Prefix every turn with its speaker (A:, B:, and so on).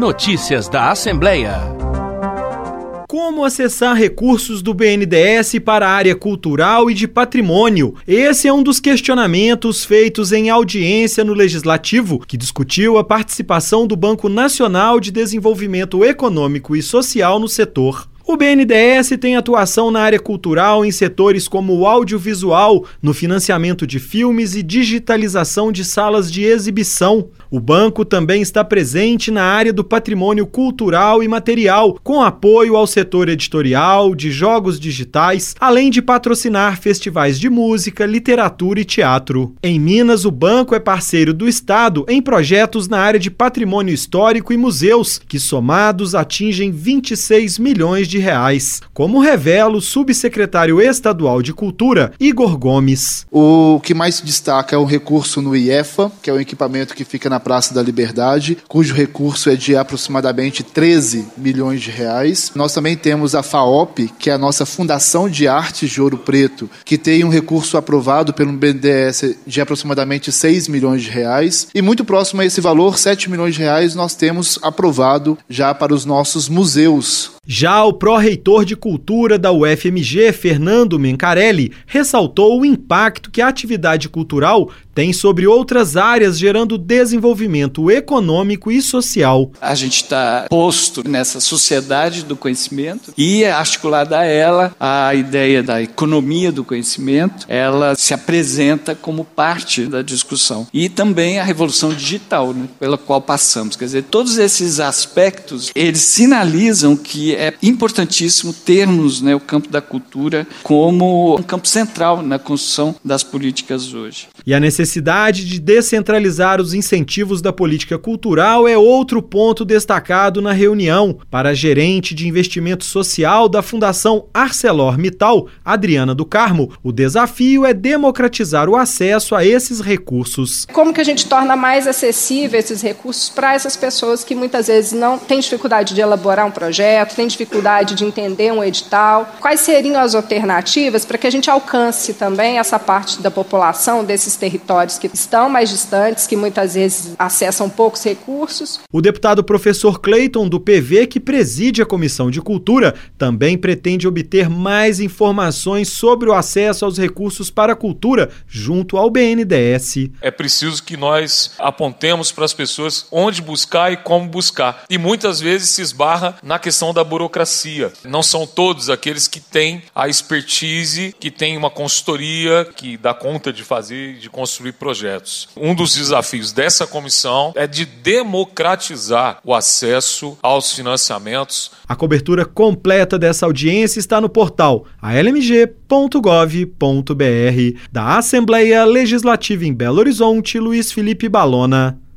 A: Notícias da Assembleia.
B: Como acessar recursos do BNDES para a área cultural e de patrimônio? Esse é um dos questionamentos feitos em audiência no Legislativo, que discutiu a participação do Banco Nacional de Desenvolvimento Econômico e Social no setor. O BNDES tem atuação na área cultural em setores como o audiovisual, no financiamento de filmes e digitalização de salas de exibição. O banco também está presente na área do patrimônio cultural e material, com apoio ao setor editorial, de jogos digitais, além de patrocinar festivais de música, literatura e teatro. Em Minas, o banco é parceiro do Estado em projetos na área de patrimônio histórico e museus, que somados atingem 26 milhões de reais, como revela o subsecretário estadual de Cultura, Igor Gomes.
C: O que mais se destaca é o recurso no IEFA, que é um equipamento que fica na Praça da Liberdade, cujo recurso é de aproximadamente 13 milhões de reais. Nós também temos a FAOP, que é a nossa Fundação de Artes de Ouro Preto, que tem um recurso aprovado pelo BNDES de aproximadamente 6 milhões de reais. E muito próximo a esse valor, 7 milhões de reais, nós temos aprovado já para os nossos museus.
B: Já o pró-reitor de Cultura da UFMG, Fernando Mencarelli, ressaltou o impacto que a atividade cultural tem sobre outras áreas, gerando desenvolvimento econômico e social.
D: A gente está posto nessa sociedade do conhecimento e, articulada a ela, a ideia da economia do conhecimento, ela se apresenta como parte da discussão. E também a revolução digital, né, pela qual passamos. Quer dizer, todos esses aspectos, eles sinalizam que é importantíssimo termos, né, o campo da cultura como um campo central na construção das políticas hoje.
B: E a necessidade de descentralizar os incentivos da política cultural é outro ponto destacado na reunião. Para a gerente de investimento social da Fundação ArcelorMittal, Adriana do Carmo, o desafio é democratizar o acesso a esses recursos.
E: Como que a gente torna mais acessível esses recursos para essas pessoas que muitas vezes não têm dificuldade de elaborar um projeto, têm dificuldade de entender um edital? Quais seriam as alternativas para que a gente alcance também essa parte da população desses territórios que estão mais distantes, que muitas vezes acessam poucos recursos?
B: O deputado professor Cleiton, do PV, que preside a Comissão de Cultura, também pretende obter mais informações sobre o acesso aos recursos para a cultura junto ao BNDES.
F: É preciso que nós apontemos para as pessoas onde buscar e como buscar. E muitas vezes se esbarra na questão da burocracia. Não são todos aqueles que têm a expertise, que têm uma consultoria que dá conta de fazer, de construir projetos. Um dos desafios dessa comissão é de democratizar o acesso aos financiamentos.
B: A cobertura completa dessa audiência está no portal almg.gov.br. Da Assembleia Legislativa em Belo Horizonte, Luiz Felipe Balona.